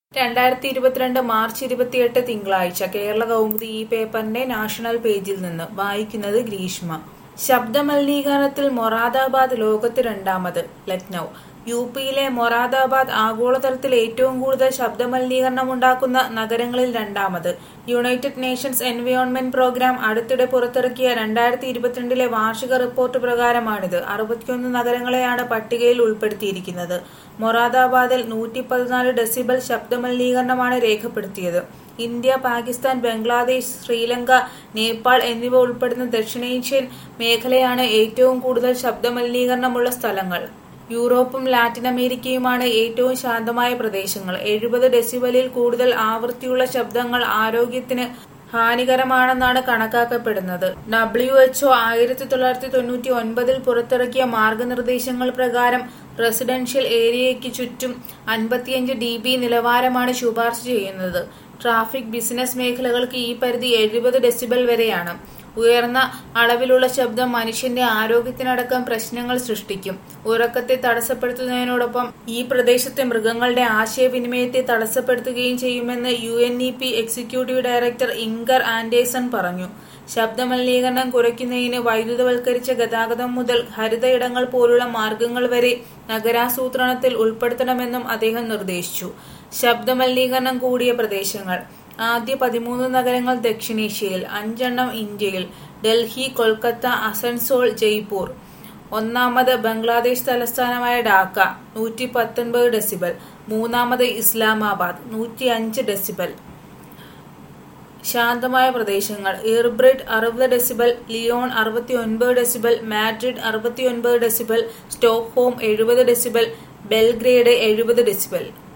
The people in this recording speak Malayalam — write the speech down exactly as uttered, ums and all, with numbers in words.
രണ്ടായിരത്തി ഇരുപത്തിരണ്ട് മാർച്ച് ഇരുപത്തിയെട്ട് തിങ്കളാഴ്ച കേരള കൗമുദി ഈ പേപ്പറിന്റെ നാഷണൽ പേജിൽ നിന്ന് വായിക്കുന്നത് ഗ്രീഷ്മ. ശബ്ദമലിനീകരണത്തിൽ മൊറാദാബാദ് ലോകത്ത് രണ്ടാമത്. ലക്നൌ. യു പിയിലെ മൊറാദാബാദ് ആഗോളതലത്തിൽ ഏറ്റവും കൂടുതൽ ശബ്ദമലിനീകരണമുണ്ടാക്കുന്ന നഗരങ്ങളിൽ രണ്ടാമത്. യുണൈറ്റഡ് നേഷൻസ് എൻവയോൺമെന്റ് പ്രോഗ്രാം അടുത്തിടെ പുറത്തിറക്കിയ രണ്ടായിരത്തി ഇരുപത്തിരണ്ടിലെ വാർഷിക റിപ്പോർട്ട് പ്രകാരമാണിത്. അറുപത്തിയൊന്ന് നഗരങ്ങളെയാണ് പട്ടികയിൽ ഉൾപ്പെടുത്തിയിരിക്കുന്നത്. മൊറാദാബാദിൽ നൂറ്റി പതിനാല് ഡെസിബൽ ശബ്ദമലിനീകരണമാണ് രേഖപ്പെടുത്തിയത്. ഇന്ത്യ, പാകിസ്ഥാൻ, ബംഗ്ലാദേശ്, ശ്രീലങ്ക, നേപ്പാൾ എന്നിവ ഉൾപ്പെടുന്ന ദക്ഷിണേഷ്യൻ മേഖലയാണ് ഏറ്റവും കൂടുതൽ ശബ്ദമലിനീകരണമുള്ള സ്ഥലങ്ങൾ. യൂറോപ്പും ലാറ്റിൻ അമേരിക്കയുമാണ് ഏറ്റവും ശാന്തമായ പ്രദേശങ്ങൾ. എഴുപത് ഡെസിബലിൽ കൂടുതൽ ആവൃത്തിയുള്ള ശബ്ദങ്ങൾ ആരോഗ്യത്തിന് ഹാനികരമാണെന്നാണ് കണക്കാക്കപ്പെടുന്നത്. ഡബ്ല്യു എച്ച് ഒ ആയിരത്തി തൊള്ളായിരത്തി തൊണ്ണൂറ്റി ഒൻപതിൽ പുറത്തിറക്കിയ മാർഗനിർദ്ദേശങ്ങൾ പ്രകാരം റെസിഡൻഷ്യൽ ഏരിയയ്ക്ക് ചുറ്റും അൻപത്തിയഞ്ച് ഡി ബി നിലവാരമാണ് ശുപാർശ ചെയ്യുന്നത്. ട്രാഫിക്, ബിസിനസ് മേഖലകൾക്ക് ഈ പരിധി എഴുപത് ഡെസിബൽ വരെയാണ്. ഉയർന്ന അളവിലുള്ള ശബ്ദം മനുഷ്യന്റെ ആരോഗ്യത്തിനടക്കം പ്രശ്നങ്ങൾ സൃഷ്ടിക്കും. ഉറക്കത്തെ തടസ്സപ്പെടുത്തുന്നതിനോടൊപ്പം ഈ പ്രദേശത്തെ മൃഗങ്ങളുടെ ആശയവിനിമയത്തെ തടസ്സപ്പെടുത്തുകയും ചെയ്യുമെന്ന് U N E P executive director Inger Andersen പറഞ്ഞു. ശബ്ദമലിനീകരണം കുറയ്ക്കുന്നതിന് വൈദ്യുതവൽക്കരിച്ച ഗതാഗതം മുതൽ ഹരിത ഇടങ്ങൾ പോലുള്ള മാർഗങ്ങൾ വരെ നഗരാസൂത്രണത്തിൽ ഉൾപ്പെടുത്തണമെന്നും അദ്ദേഹം നിർദ്ദേശിച്ചു. ശബ്ദമലിനീകരണം കൂടിയ പ്രദേശങ്ങൾ. ആദ്യ പതിമൂന്ന് നഗരങ്ങൾ ദക്ഷിണേഷ്യയിൽ, അഞ്ചെണ്ണം ഇന്ത്യയിൽ: ഡൽഹി, കൊൽക്കത്ത, അസൻസോൾ, ജയ്പൂർ. ഒന്നാമത് ബംഗ്ലാദേശ് തലസ്ഥാനമായ ഢാക്ക, നൂറ്റി പത്തൊൻപത് ഡെസിബൽ. മൂന്നാമത് ഇസ്ലാമാബാദ്, നൂറ്റി അഞ്ച് ഡെസിബൽ. ശാന്തമായ പ്രദേശങ്ങൾ: ഇർബിഡ് അറുപത് ഡെസിബൽ, ലിയോൺ അറുപത്തി ഒൻപത് ഡെസിബൽ, മാഡ്രിഡ് അറുപത്തി ഒൻപത് ഡെസിബൽ, സ്റ്റോക്ക്ഹോം എഴുപത് ഡെസിബൽ, ബെൽഗ്രേഡ് എഴുപത് ഡെസിബൽ.